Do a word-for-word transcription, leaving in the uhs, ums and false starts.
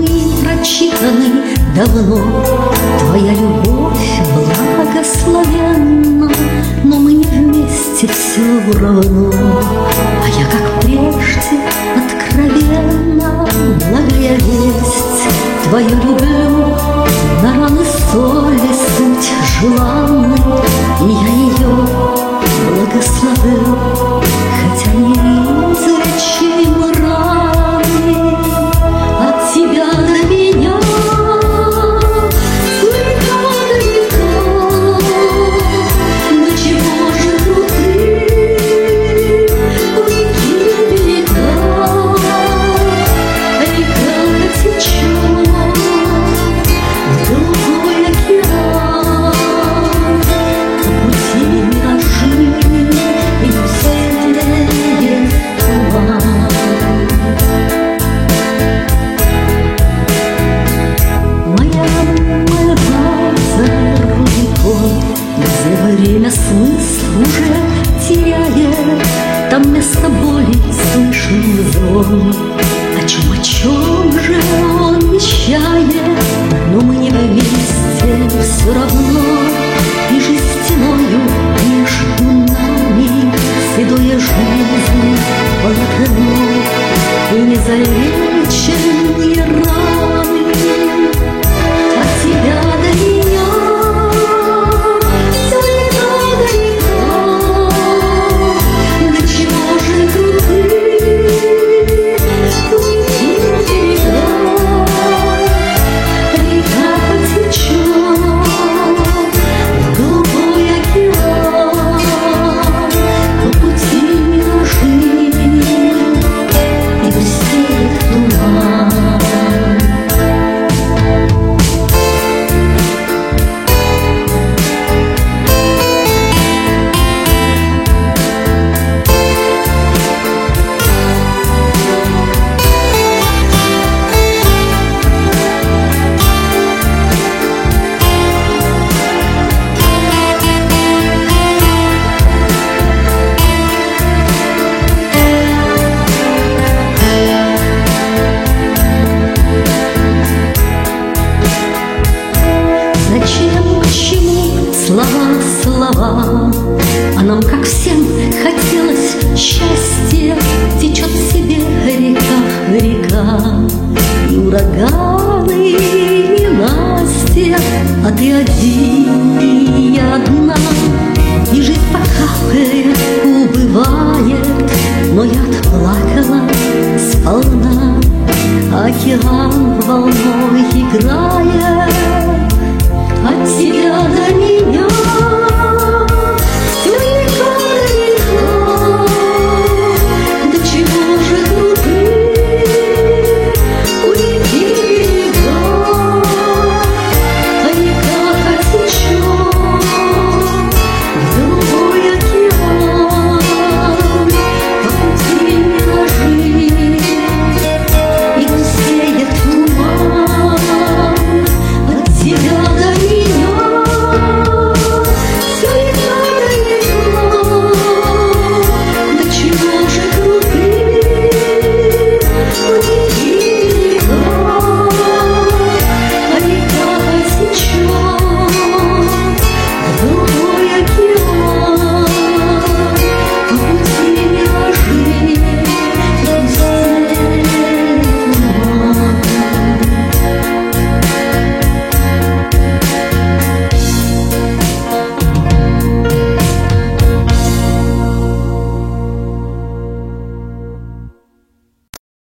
мы прочитаны давно. Твоя любовь благословенна, но мы не вместе все равно. А я, как прежде, откровенно, благая весть твою люблю. На раны соли суть желанной, и я ее благословлю, хотя неизлечим раны от тебя до меня. Время смысл уже теряет, там место боли слышен звон. О чем, о чем же он вещает? Но мы не вместе все равно. И жизнь стеною между нами, седое жизнь полотно, и незалеченные раны от тебя до меня. Слова, слова, а нам, как всем, хотелось счастья. Течет себе река, река, и ураганы, и Настя, а ты один, и я одна. И жизнь по капле убывает, но я отплакала сполна. Океан волной играет от тебя до меня.